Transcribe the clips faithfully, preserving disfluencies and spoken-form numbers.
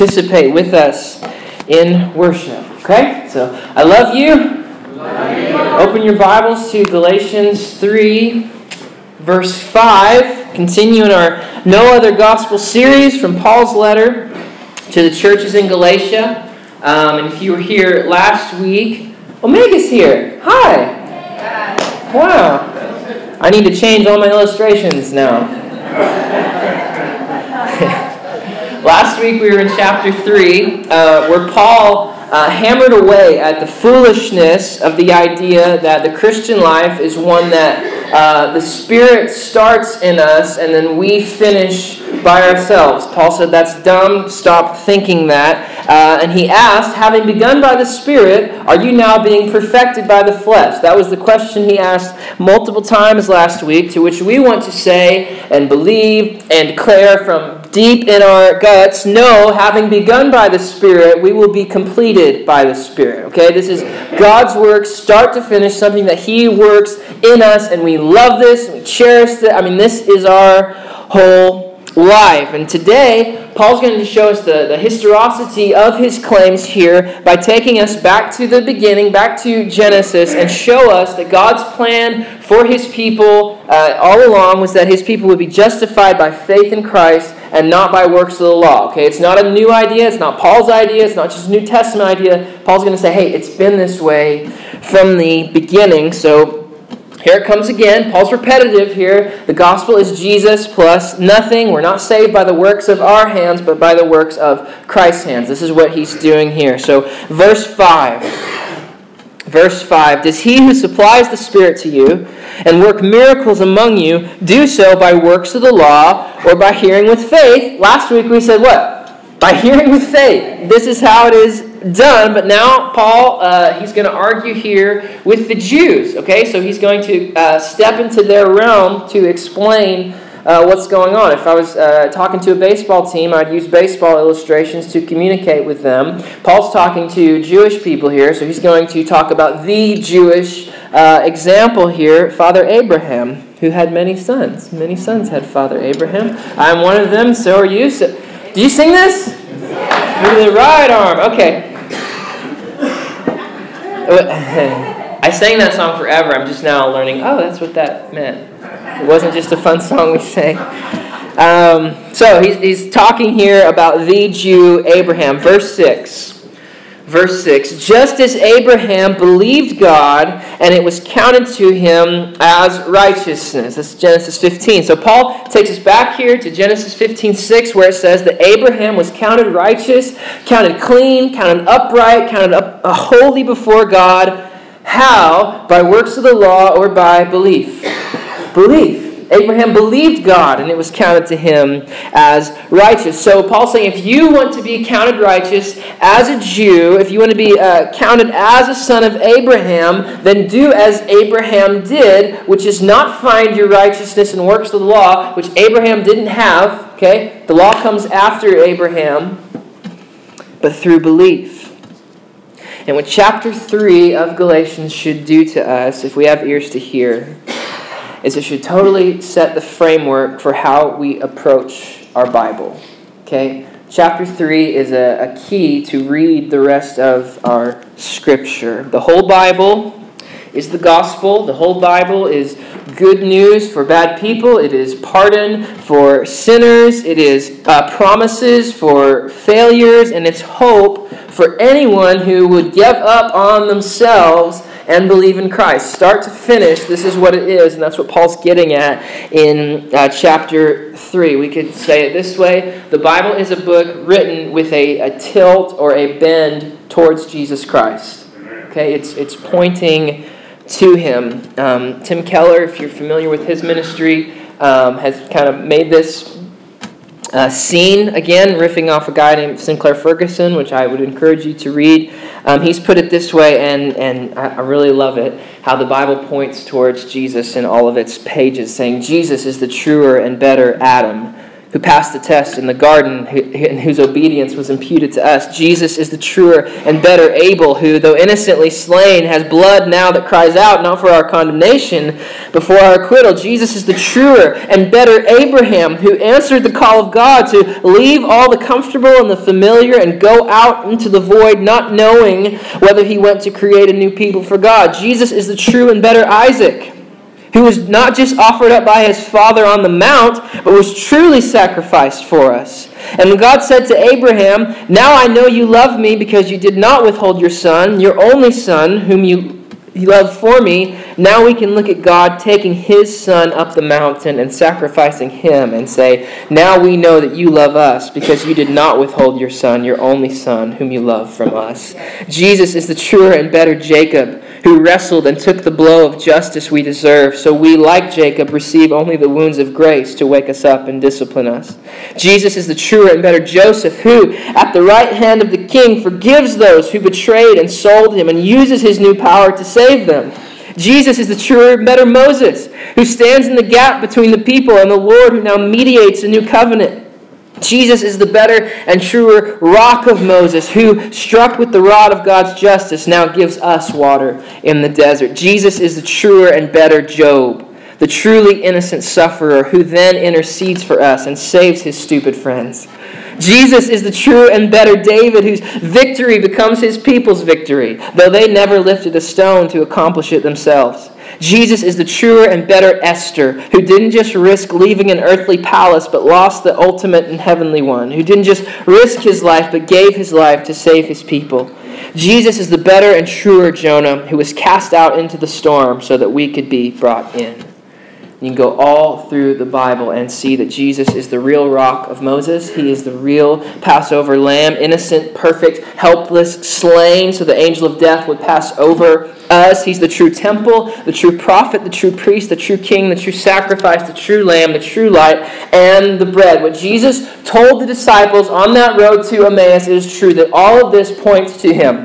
Participate with us in worship. Okay? So, I love you. Love you. Open your Bibles to Galatians three, verse five. Continue in our No Other Gospel series from Paul's letter to the churches in Galatia. Um, and if you were here last week, Omega's here. Hi. Wow. I need to change all my illustrations now. Last week we were in chapter three, uh, where Paul uh, hammered away at the foolishness of the idea that the Christian life is one that uh, the Spirit starts in us and then we finish by ourselves. Paul said that's dumb, stop thinking that. Uh, and he asked, having begun by the Spirit, are you now being perfected by the flesh? That was the question he asked multiple times last week, to which we want to say and believe and declare from deep in our guts, no, having begun by the Spirit, we will be completed by the Spirit. Okay, this is God's work, start to finish, something that He works in us, and we love this, and we cherish it. I mean, this is our whole life. And today, Paul's going to show us the, the historicity of his claims here by taking us back to the beginning, back to Genesis, and show us that God's plan for His people uh, all along was that His people would be justified by faith in Christ and not by works of the law. Okay, it's not a new idea. It's not Paul's idea. It's not just a New Testament idea. Paul's going to say, hey, it's been this way from the beginning. So here it comes again. Paul's repetitive here. The gospel is Jesus plus nothing. We're not saved by the works of our hands, but by the works of Christ's hands. This is what he's doing here. So verse five. Verse five, does he who supplies the Spirit to you and work miracles among you do so by works of the law or by hearing with faith? Last week we said what? By hearing with faith. This is how it is done. But now Paul, uh, he's going to argue here with the Jews. Okay, so he's going to uh, step into their realm to explain Uh, what's going on. If I was uh, talking to a baseball team, I'd use baseball illustrations to communicate with them. Paul's talking to Jewish people here, so he's going to talk about the Jewish uh, example here, Father Abraham, who had many sons. Many sons had Father Abraham. I'm one of them, so are you. So, do you sing this? With the right arm. Okay. I sang that song forever. I'm just now learning, oh, that's what that meant. It wasn't just a fun song we sang. Um, so he's, he's talking here about the Jew Abraham. Verse six. Verse six. Just as Abraham believed God, and it was counted to him as righteousness. That's Genesis fifteen. So Paul takes us back here to Genesis fifteen six, where it says that Abraham was counted righteous, counted clean, counted upright, counted up, uh, holy before God. How? By works of the law or by belief? Belief. Abraham believed God, and it was counted to him as righteous. So Paul's saying, if you want to be counted righteous as a Jew, if you want to be uh, counted as a son of Abraham, then do as Abraham did, which is not find your righteousness in works of the law, which Abraham didn't have. Okay, the law comes after Abraham, but through belief. And what chapter three of Galatians should do to us, if we have ears to hear, is it should totally set the framework for how we approach our Bible. Okay? Chapter three is a, a key to read the rest of our Scripture. The whole Bible is the gospel. The whole Bible is good news for bad people. It is pardon for sinners. It is uh, promises for failures. And it's hope for anyone who would give up on themselves and believe in Christ. Start to finish, this is what it is, and that's what Paul's getting at in uh, chapter three. We could say it this way: the Bible is a book written with a, a tilt or a bend towards Jesus Christ. Okay, it's it's pointing to Him. Um, Tim Keller, if you're familiar with his ministry, um, has kind of made this Uh, scene, again, riffing off a guy named Sinclair Ferguson, which I would encourage you to read. Um, he's put it this way, and, and I, I really love it, how the Bible points towards Jesus in all of its pages, saying Jesus is the truer and better Adam, who passed the test in the garden and whose obedience was imputed to us. Jesus is the truer and better Abel, who, though innocently slain, has blood now that cries out, not for our condemnation, but for our acquittal. Jesus is the truer and better Abraham, who answered the call of God to leave all the comfortable and the familiar and go out into the void, not knowing whether he went to create a new people for God. Jesus is the true and better Isaac, who was not just offered up by his father on the mount, but was truly sacrificed for us. And when God said to Abraham, "Now I know you love me because you did not withhold your son, your only son, whom you loved for me," now we can look at God taking his son up the mountain and sacrificing him and say, "Now we know that you love us because you did not withhold your son, your only son, whom you love from us." Jesus is the truer and better Jacob, who wrestled and took the blow of justice we deserve, so we, like Jacob, receive only the wounds of grace to wake us up and discipline us. Jesus is the truer and better Joseph, who, at the right hand of the king, forgives those who betrayed and sold him and uses his new power to save them. Jesus is the truer and better Moses, who stands in the gap between the people and the Lord, who now mediates a new covenant. Jesus is the better and truer rock of Moses, who, struck with the rod of God's justice, now gives us water in the desert. Jesus is the truer and better Job, the truly innocent sufferer, who then intercedes for us and saves his stupid friends. Jesus is the true and better David, whose victory becomes his people's victory, though they never lifted a stone to accomplish it themselves. Jesus is the truer and better Esther, who didn't just risk leaving an earthly palace, but lost the ultimate and heavenly one, who didn't just risk his life, but gave his life to save his people. Jesus is the better and truer Jonah, who was cast out into the storm so that we could be brought in. You can go all through the Bible and see that Jesus is the real rock of Moses. He is the real Passover lamb, innocent, perfect, helpless, slain, so the angel of death would pass over us. He's the true temple, the true prophet, the true priest, the true king, the true sacrifice, the true lamb, the true light, and the bread. What Jesus told the disciples on that road to Emmaus is true, that all of this points to him.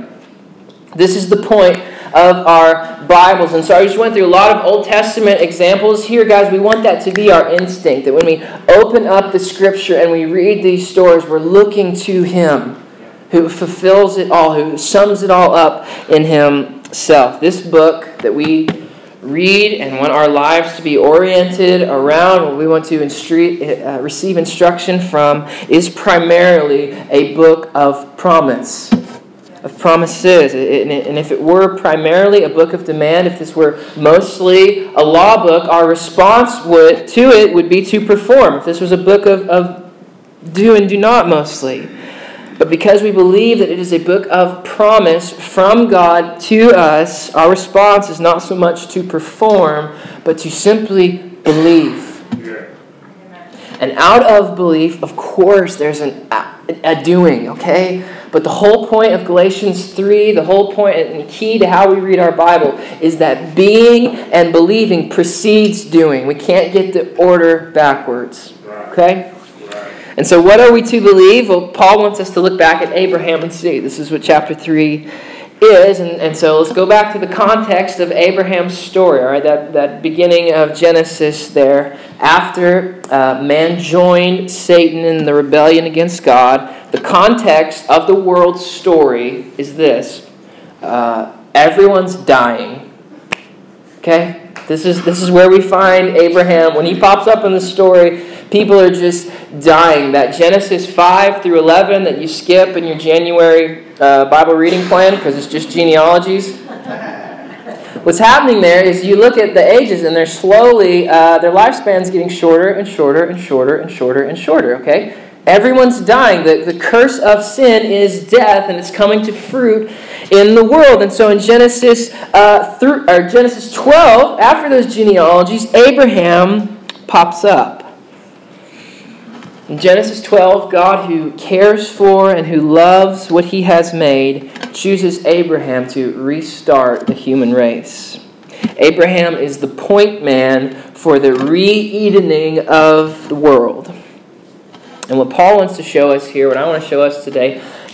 This is the point of our Bibles. And so I just went through a lot of Old Testament examples here, guys. We want that to be our instinct, that when we open up the Scripture and we read these stories, we're looking to him who fulfills it all, who sums it all up in himself. This book that we read and want our lives to be oriented around, what we want to instru- uh, receive instruction from, is primarily a book of promise. Of promises. And if it were primarily a book of demand, if this were mostly a law book, our response would to it would be to perform. If this was a book of, of do and do not mostly. But because we believe that it is a book of promise from God to us, our response is not so much to perform, but to simply believe. And out of belief, of course, there's an, a doing, okay? But the whole point of Galatians three, the whole point and key to how we read our Bible is that being and believing precedes doing. We can't get the order backwards. Okay? And so what are we to believe? Well, Paul wants us to look back at Abraham and see. This is what chapter three is. And, and so let's go back to the context of Abraham's story. All right, that, that beginning of Genesis there. After uh, man joined Satan in the rebellion against God, the context of the world's story is this. Uh, everyone's dying. Okay? This is this is where we find Abraham. When he pops up in the story, people are just dying. That Genesis five through eleven that you skip in your January uh, Bible reading plan because it's just genealogies. What's happening there is you look at the ages and they're slowly, uh, their lifespan's getting shorter and shorter and shorter and shorter and shorter, okay? Everyone's dying. The, the curse of sin is death, and it's coming to fruit in the world. And so in Genesis uh, through, or Genesis twelve, after those genealogies, Abraham pops up. In Genesis twelve, God, who cares for and who loves what he has made, chooses Abraham to restart the human race. Abraham is the point man for the re-Edening of the world. And what Paul wants to show us here, what I want to show us today,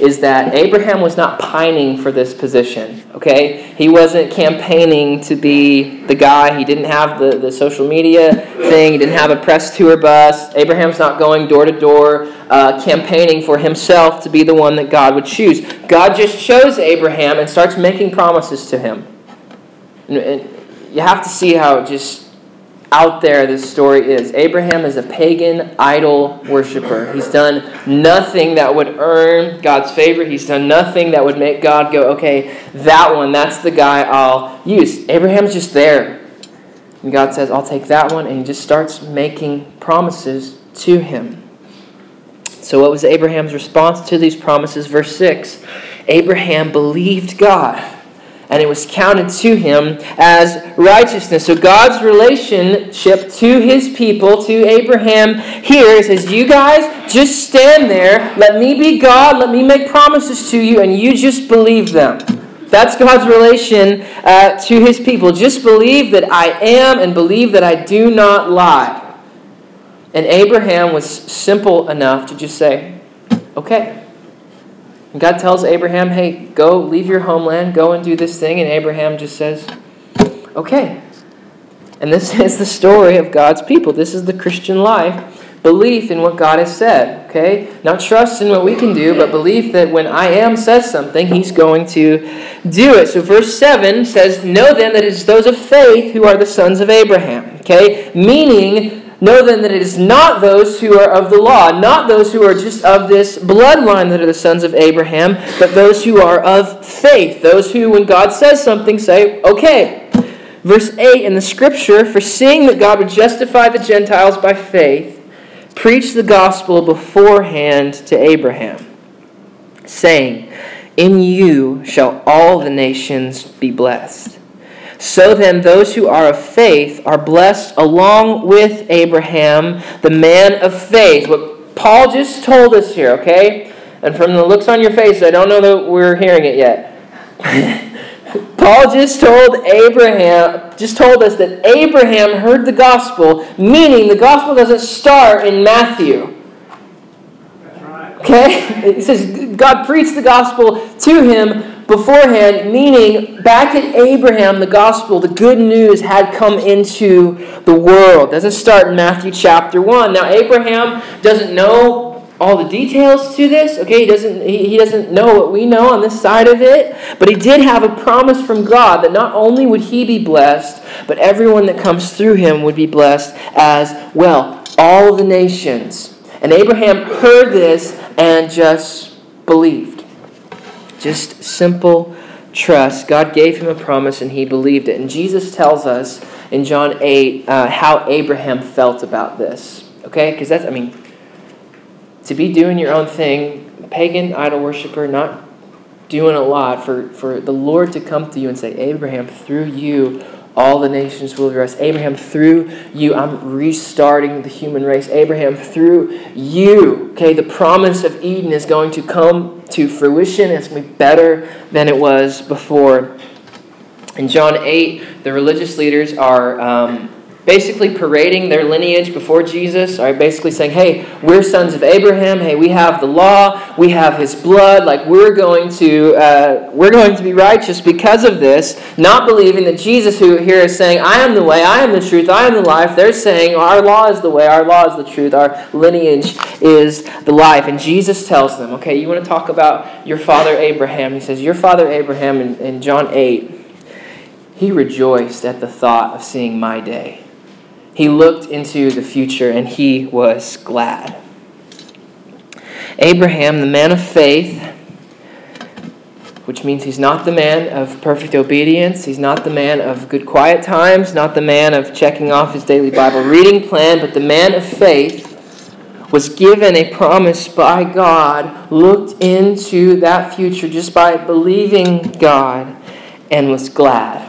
is that Abraham was not pining for this position, okay? He wasn't campaigning to be the guy. He didn't have the, the social media thing. He didn't have a press tour bus. Abraham's not going door to door uh, campaigning for himself to be the one that God would choose. God just chose Abraham and starts making promises to him. And, and you have to see how just out there this story is. Abraham is a pagan idol worshiper. He's done nothing that would earn God's favor. He's done nothing that would make God go, okay, that one, that's the guy I'll use. Abraham's just there. And God says, I'll take that one. And he just starts making promises to him. So what was Abraham's response to these promises? Verse six, Abraham believed God, and it was counted to him as righteousness. So God's relationship to his people, to Abraham here, it says, you guys just stand there. Let me be God. Let me make promises to you, and you just believe them. That's God's relation uh, to his people. Just believe that I am and believe that I do not lie. And Abraham was simple enough to just say, okay. And God tells Abraham, hey, go leave your homeland, go and do this thing. And Abraham just says, okay. And this is the story of God's people. This is the Christian life. Belief in what God has said, okay? Not trust in what we can do, but belief that when I am says something, he's going to do it. So verse seven says, know then that it is those of faith who are the sons of Abraham, okay? Meaning, know then that it is not those who are of the law, not those who are just of this bloodline that are the sons of Abraham, but those who are of faith. Those who, when God says something, say, okay. Verse eight in the scripture, for seeing that God would justify the Gentiles by faith, preach the gospel beforehand to Abraham, saying, in you shall all the nations be blessed. So then those who are of faith are blessed along with Abraham, the man of faith. What Paul just told us here, okay? And from the looks on your face, I don't know that we're hearing it yet. Paul just told Abraham, just told us that Abraham heard the gospel, meaning the gospel doesn't start in Matthew. Okay? It says God preached the gospel to him beforehand, meaning back at Abraham, the gospel, the good news had come into the world. It doesn't start in Matthew chapter one. Now, Abraham doesn't know all the details to this. Okay, he doesn't he, he doesn't know what we know on this side of it, but he did have a promise from God that not only would he be blessed, but everyone that comes through him would be blessed as well. All the nations. And Abraham heard this and just believed. Just simple trust. God gave him a promise and he believed it. And Jesus tells us in John eight uh, how Abraham felt about this. Okay? Because that's, I mean, to be doing your own thing, pagan idol worshiper, not doing a lot, for, for the Lord to come to you and say, Abraham, through you, all the nations will be blessed. Abraham, through you, I'm restarting the human race. Abraham, through you, okay, the promise of Eden is going to come to fruition. It's going to be better than it was before. In John eight, the religious leaders are um, basically parading their lineage before Jesus, are basically saying, hey, we're sons of Abraham. Hey, we have the law. We have his blood. Like, we're going to uh, we're going to be righteous because of this. Not believing that Jesus, who here is saying, I am the way, I am the truth, I am the life. They're saying, our law is the way, our law is the truth, our lineage is the life. And Jesus tells them, okay, you want to talk about your father Abraham. He says, your father Abraham in, in John eight, he rejoiced at the thought of seeing my day. He looked into the future and he was glad. Abraham, the man of faith, which means he's not the man of perfect obedience. He's not the man of good quiet times, not the man of checking off his daily Bible reading plan, but the man of faith was given a promise by God, looked into that future just by believing God, and was glad.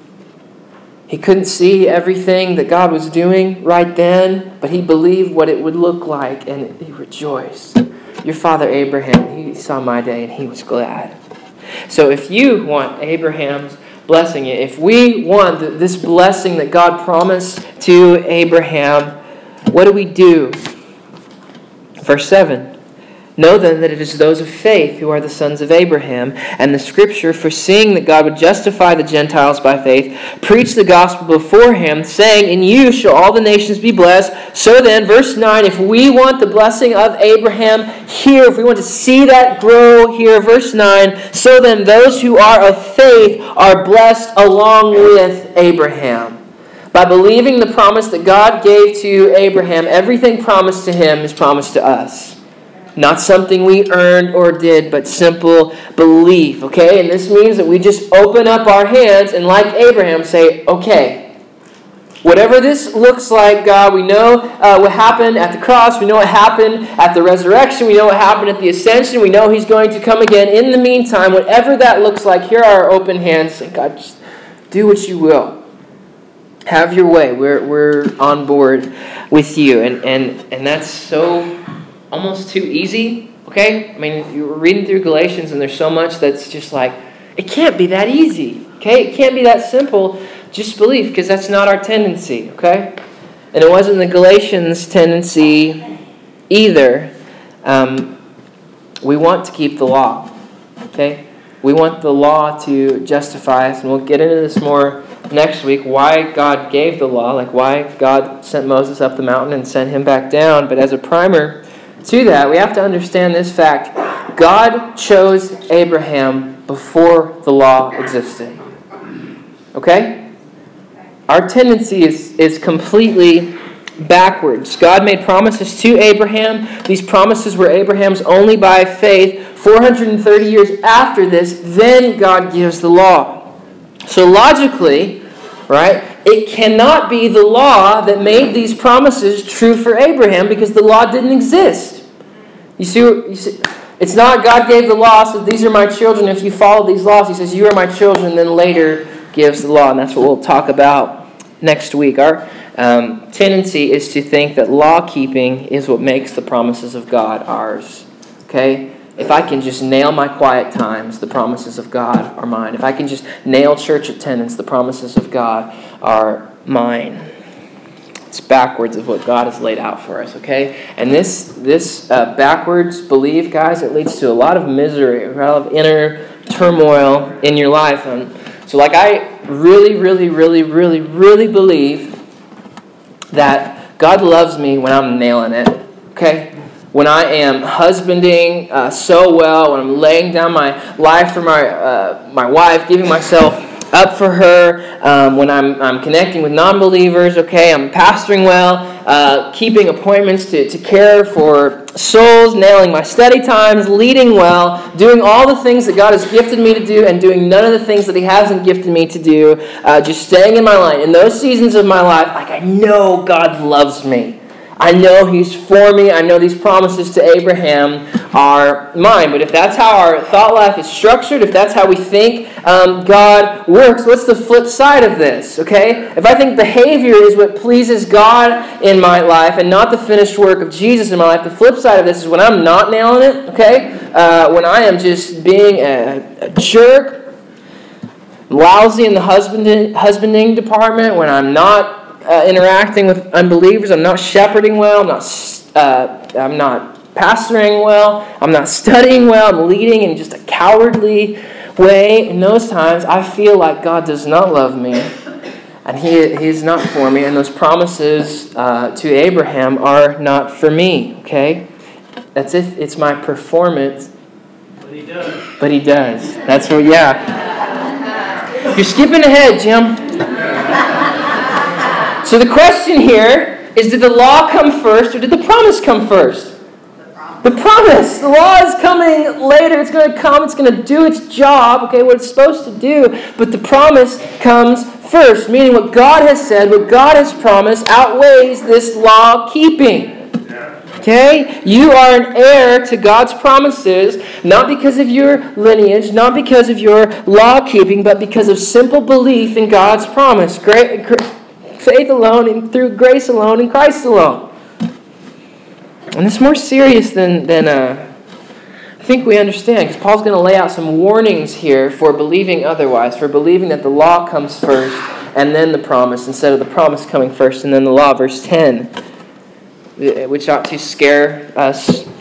He couldn't see everything that God was doing right then, but he believed what it would look like, and he rejoiced. Your father Abraham, he saw my day, and he was glad. So if you want Abraham's blessing, if we want this blessing that God promised to Abraham, what do we do? Verse seven, Know then that it is those of faith who are the sons of Abraham. And the Scripture, foreseeing that God would justify the Gentiles by faith, preached the gospel beforehand, saying, in you shall all the nations be blessed. So then, verse nine, if we want the blessing of Abraham here, if we want to see that grow here, verse nine, so then those who are of faith are blessed along with Abraham. By believing the promise that God gave to Abraham, everything promised to him is promised to us. Not something we earned or did, but simple belief, okay? And this means that we just open up our hands and, like Abraham, say, okay, whatever this looks like, God, we know uh, what happened at the cross. We know what happened at the resurrection. We know what happened at the ascension. We know he's going to come again. In the meantime, whatever that looks like, here are our open hands. And God, just do what you will. Have your way. We're we're on board with you. And, and, and that's so almost too easy, okay? I mean, you were reading through Galatians and there's so much that's just like, it can't be that easy, okay? It can't be that simple. Just believe, because that's not our tendency, okay? And it wasn't the Galatians' tendency either. Um, we want to keep the law, okay? We want the law to justify us, and we'll get into this more next week, why God gave the law, like why God sent Moses up the mountain and sent him back down. But as a primer to that, we have to understand this fact. God chose Abraham before the law existed. Okay? Our tendency is, is completely backwards. God made promises to Abraham. These promises were Abraham's only by faith. four hundred thirty years after this, then God gives the law. So logically, right, it cannot be the law that made these promises true for Abraham because the law didn't exist. You see, you see, it's not God gave the law, so these are my children. If you follow these laws, he says, you are my children, then later gives the law. And that's what we'll talk about next week. Our um, tendency is to think that law-keeping is what makes the promises of God ours. Okay? If I can just nail my quiet times, the promises of God are mine. If I can just nail church attendance, the promises of God are mine. It's backwards of what God has laid out for us, okay? And this this uh, backwards belief, guys, it leads to a lot of misery, a lot of inner turmoil in your life. And so, like, I really, really, really, really, really believe that God loves me when I'm nailing it, okay? When I am husbanding uh, so well, when I'm laying down my life for my uh, my wife, giving myself up for her, um, when I'm I'm connecting with non-believers, okay, I'm pastoring well, uh, keeping appointments to, to care for souls, nailing my study times, leading well, doing all the things that God has gifted me to do, and doing none of the things that he hasn't gifted me to do, uh, just staying in my line. In those seasons of my life, like, I know God loves me. I know he's for me. I know these promises to Abraham are mine. But if that's how our thought life is structured, if that's how we think um, God works, what's the flip side of this? Okay? If I think behavior is what pleases God in my life and not the finished work of Jesus in my life, the flip side of this is when I'm not nailing it, okay? Uh, when I am just being a, a jerk, lousy in the husbanding, husbanding department, when I'm not Uh, interacting with unbelievers, I'm not shepherding well, I'm not, uh, I'm not pastoring well, I'm not studying well, I'm leading in just a cowardly way. In those times, I feel like God does not love me, and He He's not for me, and those promises uh, to Abraham are not for me, okay? That's if it's my performance. But He does. But He does. That's what, yeah. You're skipping ahead, Jim. So the question here is, did the law come first or did the promise come first? The promise. The promise. The law is coming later. It's going to come. It's going to do its job, okay, what it's supposed to do. But the promise comes first, meaning what God has said, what God has promised outweighs this law keeping. Okay? You are an heir to God's promises, not because of your lineage, not because of your law keeping, but because of simple belief in God's promise. Great. Faith alone and through grace alone in Christ alone. And it's more serious than, than uh, I think we understand, because Paul's going to lay out some warnings here for believing otherwise, for believing that the law comes first and then the promise, instead of the promise coming first and then the law. Verse ten, which ought to scare us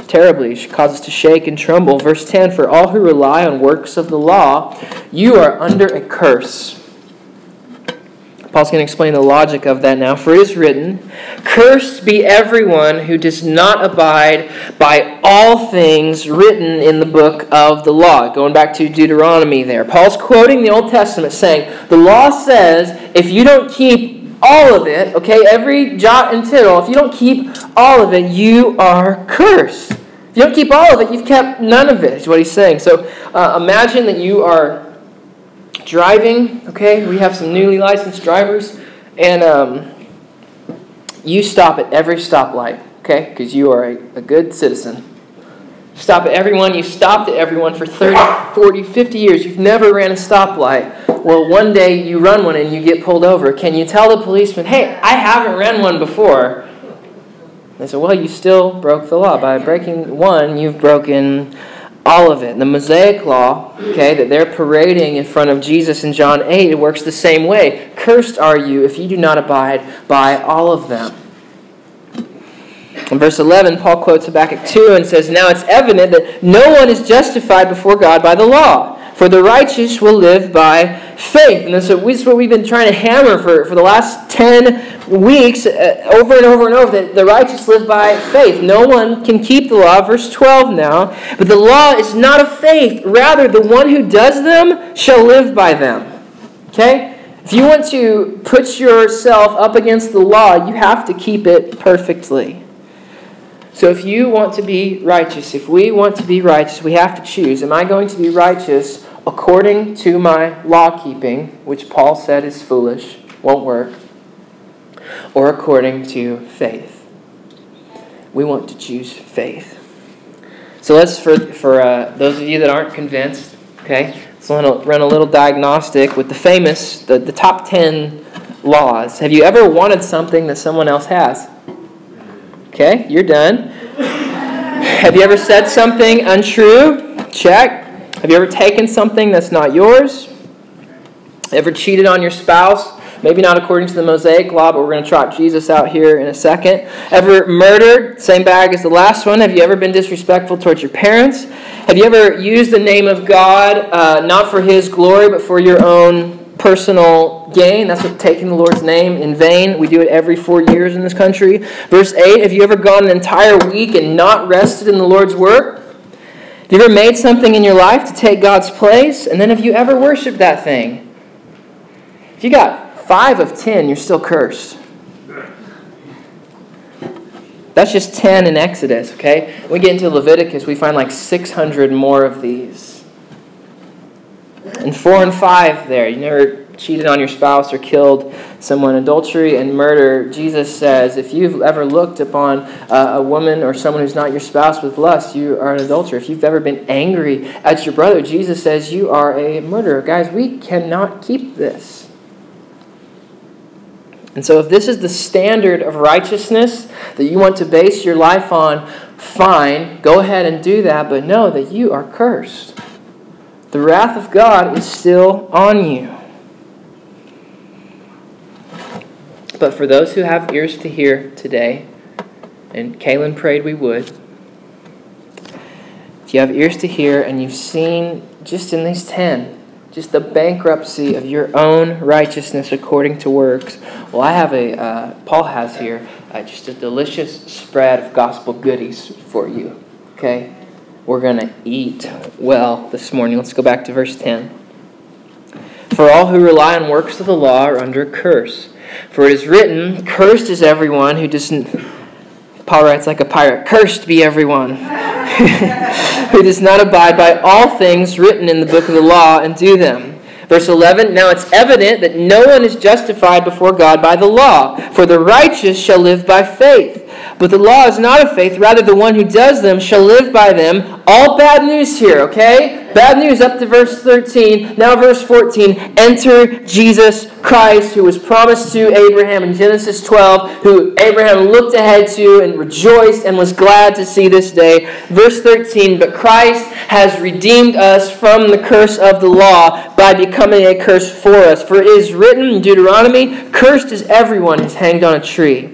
terribly. It should cause us to shake and tremble. Verse ten, for all who rely on works of the law, you are under a curse. Paul's going to explain the logic of that now. For it is written, cursed be everyone who does not abide by all things written in the book of the law. Going back to Deuteronomy there. Paul's quoting the Old Testament saying, the law says if you don't keep all of it, okay, every jot and tittle, if you don't keep all of it, you are cursed. If you don't keep all of it, you've kept none of it, is what he's saying. So uh, imagine that you are driving, okay, we have some newly licensed drivers, and um, you stop at every stoplight, okay, because you are a, a good citizen. Stop at everyone, you stopped at everyone for thirty, forty, fifty years, you've never ran a stoplight. Well, one day you run one and you get pulled over. Can you tell the policeman, hey, I haven't ran one before? They say, well, you still broke the law. By breaking one, you've broken all of it. The Mosaic Law, okay, that they're parading in front of Jesus in John eight, it works the same way. Cursed are you if you do not abide by all of them. In verse eleven, Paul quotes Habakkuk two and says, now it's evident that no one is justified before God by the law, for the righteous will live by faith. And this is what we've been trying to hammer for, for the last ten weeks, uh, over and over and over, that the righteous live by faith. No one can keep the law. Verse twelve now. But the law is not of faith. Rather, the one who does them shall live by them. Okay? If you want to put yourself up against the law, you have to keep it perfectly. So if you want to be righteous, if we want to be righteous, we have to choose. Am I going to be righteous according to my law keeping, which Paul said is foolish, won't work, or according to faith? We want to choose faith. So let's, for, for uh, those of you that aren't convinced, okay, let's run a, run a little diagnostic with the famous, the, the top ten laws. Have you ever wanted something that someone else has? Okay, you're done. Have you ever said something untrue? Check. Have you ever taken something that's not yours? Ever cheated on your spouse? Maybe not according to the Mosaic Law, but we're going to trot Jesus out here in a second. Ever murdered? Same bag as the last one. Have you ever been disrespectful towards your parents? Have you ever used the name of God, uh, not for His glory, but for your own personal gain? That's what taking the Lord's name in vain. We do it every four years in this country. Verse eight, have you ever gone an entire week and not rested in the Lord's work? Have you ever made something in your life to take God's place? And then have you ever worshipped that thing? If you got five of ten, you're still cursed. That's just ten in Exodus, okay? When we get into Leviticus, we find like six hundred more of these. And four and five there, you never cheated on your spouse or killed someone. Adultery and murder, Jesus says, if you've ever looked upon uh, a woman or someone who's not your spouse with lust, you are an adulterer. If you've ever been angry at your brother, Jesus says you are a murderer. Guys, we cannot keep this. And so if this is the standard of righteousness that you want to base your life on, fine, go ahead and do that, but know that you are cursed. The wrath of God is still on you. But for those who have ears to hear today, and Kaylin prayed we would, if you have ears to hear and you've seen just in these ten, just the bankruptcy of your own righteousness according to works, well, I have a, uh, Paul has here, uh, just a delicious spread of gospel goodies for you, okay? We're going to eat well this morning. Let's go back to verse ten. For all who rely on works of the law are under a curse. For it is written, cursed is everyone who doesn't, Paul writes like a pirate, cursed be everyone who does not abide by all things written in the book of the law and do them. Verse eleven, now it's evident that no one is justified before God by the law, for the righteous shall live by faith. But the law is not of faith, rather the one who does them shall live by them. All bad news here, okay? Bad news up to verse thirteen. Now verse fourteen. Enter Jesus Christ, who was promised to Abraham in Genesis twelve, who Abraham looked ahead to and rejoiced and was glad to see this day. Verse thirteen. But Christ has redeemed us from the curse of the law by becoming a curse for us. For it is written in Deuteronomy, cursed is everyone who's hanged on a tree,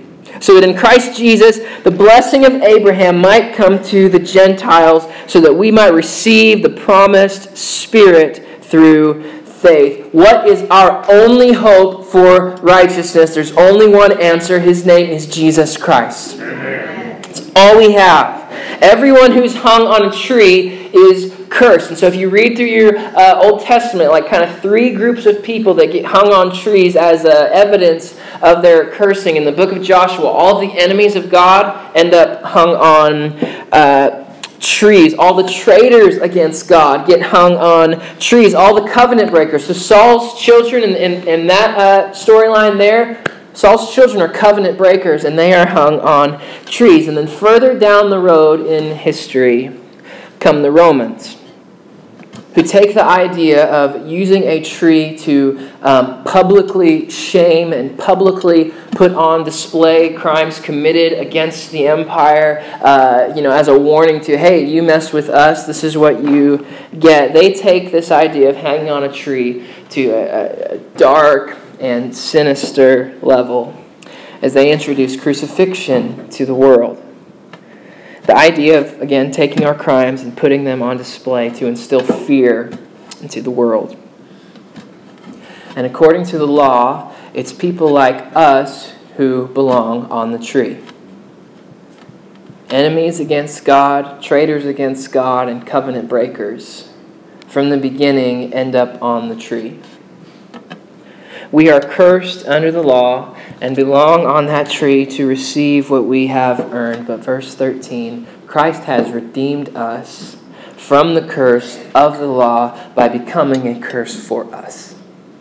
so that in Christ Jesus the blessing of Abraham might come to the Gentiles, so that we might receive the promised Spirit through faith. What is our only hope for righteousness? There's only one answer. His name is Jesus Christ. It's all we have. Everyone who's hung on a tree is cursed. And so if you read through your uh, Old Testament, like kind of three groups of people that get hung on trees as uh, evidence of their cursing. In the book of Joshua, all the enemies of God end up hung on uh, trees. All the traitors against God get hung on trees. All the covenant breakers. So Saul's children, in, in, in that uh, storyline there, Saul's children are covenant breakers, and they are hung on trees. And then further down the road in history come the Romans, who take the idea of using a tree to um, publicly shame and publicly put on display crimes committed against the empire, uh, you know, as a warning to, hey, you mess with us, this is what you get. They take this idea of hanging on a tree to a, a dark and sinister level as they introduce crucifixion to the world. The idea of, again, taking our crimes and putting them on display to instill fear into the world. And according to the law, it's people like us who belong on the tree. Enemies against God, traitors against God, and covenant breakers from the beginning end up on the tree. We are cursed under the law and belong on that tree to receive what we have earned. But verse thirteen, Christ has redeemed us from the curse of the law by becoming a curse for us.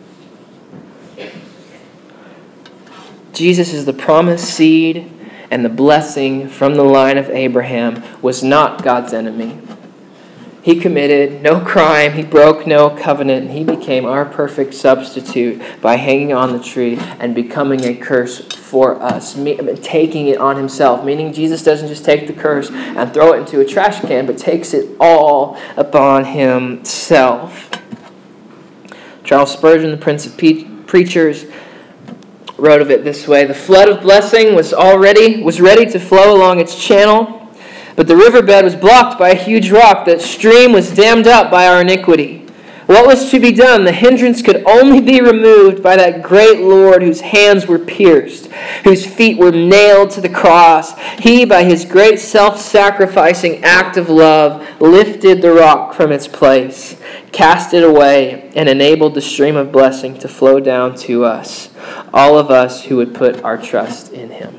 Jesus is the promised seed, and the blessing from the line of Abraham was not God's enemy. He committed no crime, he broke no covenant, and he became our perfect substitute by hanging on the tree and becoming a curse for us, taking it on himself. Meaning Jesus doesn't just take the curse and throw it into a trash can, but takes it all upon himself. Charles Spurgeon, the Prince of Pe- Preachers, wrote of it this way: the flood of blessing was already was ready to flow along its channel, but the riverbed was blocked by a huge rock. That stream was dammed up by our iniquity. What was to be done? The hindrance could only be removed by that great Lord whose hands were pierced, whose feet were nailed to the cross. He, by his great self-sacrificing act of love, lifted the rock from its place, cast it away, and enabled the stream of blessing to flow down to us, all of us who would put our trust in him.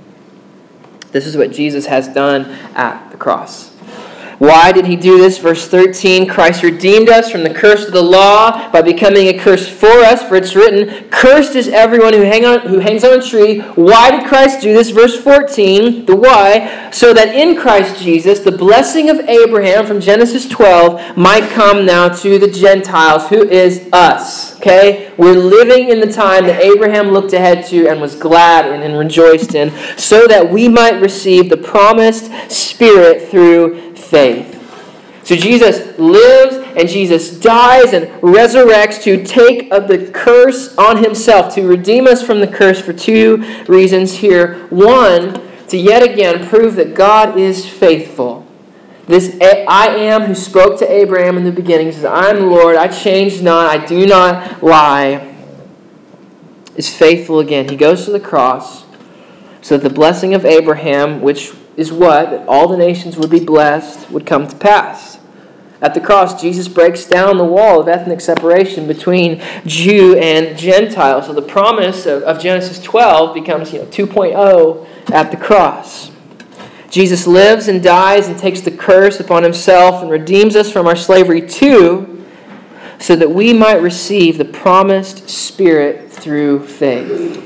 This is what Jesus has done at the cross. Why did he do this? Verse thirteen, Christ redeemed us from the curse of the law by becoming a curse for us, for it's written, cursed is everyone who, hang on, who hangs on a tree. Why did Christ do this? Verse fourteen, the why, so that in Christ Jesus, the blessing of Abraham from Genesis twelve might come now to the Gentiles, who is us. Okay? We're living in the time that Abraham looked ahead to and was glad in and rejoiced in, so that we might receive the promised Spirit through faith. So Jesus lives and Jesus dies and resurrects to take up the curse on himself, to redeem us from the curse for two reasons here. One, to yet again prove that God is faithful. This I am who spoke to Abraham in the beginning, says, I am the Lord, I change not, I do not lie, is faithful again. He goes to the cross so that the blessing of Abraham, which is what? That all the nations would be blessed, would come to pass. At the cross, Jesus breaks down the wall of ethnic separation between Jew and Gentile. So the promise of, of Genesis twelve becomes, you know, two point oh at the cross. Jesus lives and dies and takes the curse upon himself and redeems us from our slavery too, so that we might receive the promised Spirit through faith.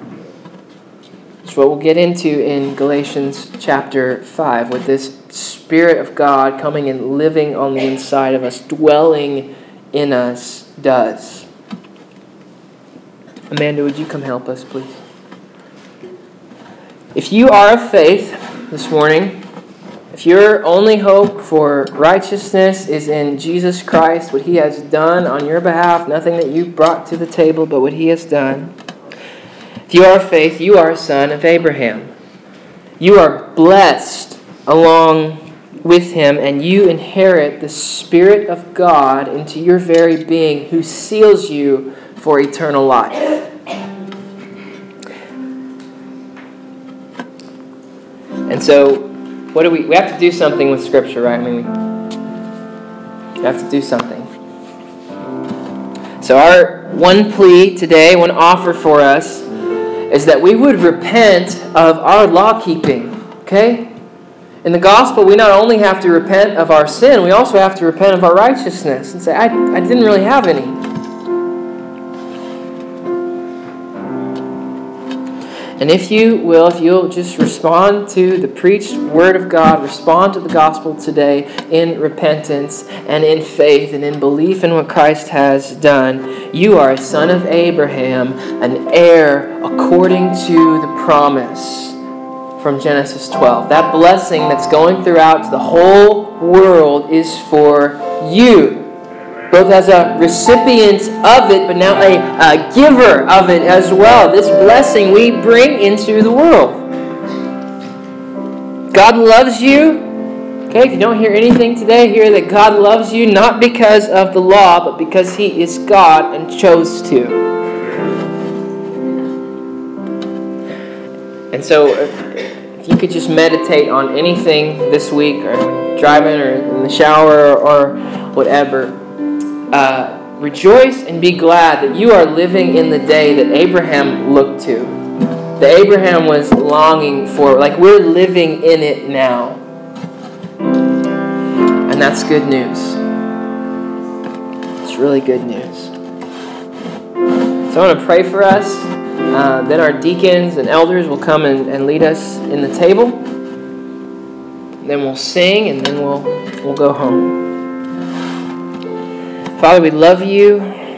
That's what we'll get into in Galatians chapter five, with this Spirit of God coming and living on the inside of us, dwelling in us, does. Amanda, would you come help us, please? If you are of faith this morning, if your only hope for righteousness is in Jesus Christ, what he has done on your behalf, nothing that you brought to the table, but what he has done, If you are of faith, you are a son of Abraham. You are blessed along with him, and you inherit the Spirit of God into your very being, who seals you for eternal life. And so, what do we, we have to do something with Scripture, right? I mean, we have to do something. So our one plea today, one offer for us, is that we would repent of our law-keeping, okay? In the gospel, we not only have to repent of our sin, we also have to repent of our righteousness and say, I, I didn't really have any. And if you will, if you'll just respond to the preached Word of God, respond to the gospel today in repentance and in faith and in belief in what Christ has done, you are a son of Abraham, an heir according to the promise from Genesis twelve. That blessing that's going throughout the whole world is for you, both as a recipient of it, but now a, a giver of it as well. This blessing we bring into the world. God loves you. Okay, if you don't hear anything today, hear that God loves you not because of the law, but because He is God and chose to. And so, if you could just meditate on anything this week, or driving, or in the shower, or whatever, Uh, rejoice and be glad that you are living in the day that Abraham looked to, that Abraham was longing for. Like, we're living in it now. And that's good news. It's really good news. So I want to pray for us. Uh, then our deacons and elders will come and, and lead us in the table. Then we'll sing, and then we'll we'll go home. Father, we love you.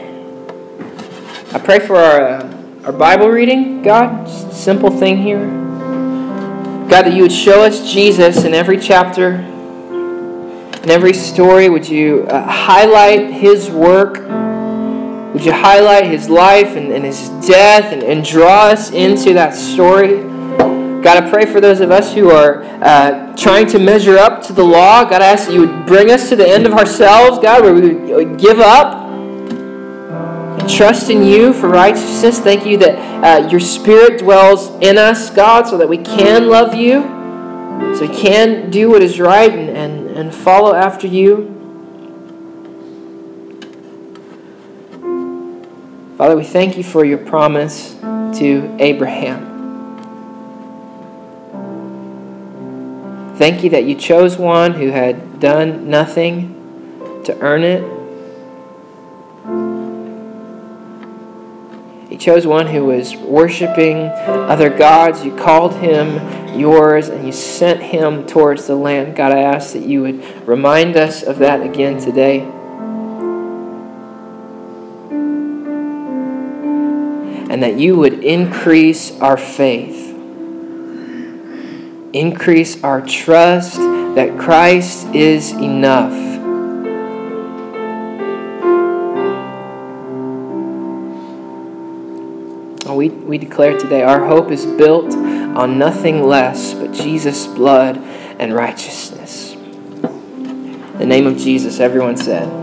I pray for our uh, our Bible reading, God. Just a simple thing here. God, that you would show us Jesus in every chapter, in every story. Would you uh, highlight His work? Would you highlight His life and, and His death and, and draw us into that story? God, I pray for those of us who are uh, trying to measure up to the law. God, I ask that you would bring us to the end of ourselves, God, where we would give up and trust in you for righteousness. Thank you that uh, your Spirit dwells in us, God, so that we can love you, so we can do what is right and, and, and follow after you. Father, we thank you for your promise to Abraham. Thank you that you chose one who had done nothing to earn it. You chose one who was worshiping other gods. You called him yours, and you sent him towards the land. God, I ask that you would remind us of that again today. And that you would increase our faith. Increase our trust that Christ is enough. We, we declare today our hope is built on nothing less but Jesus' blood and righteousness. In the name of Jesus, everyone said.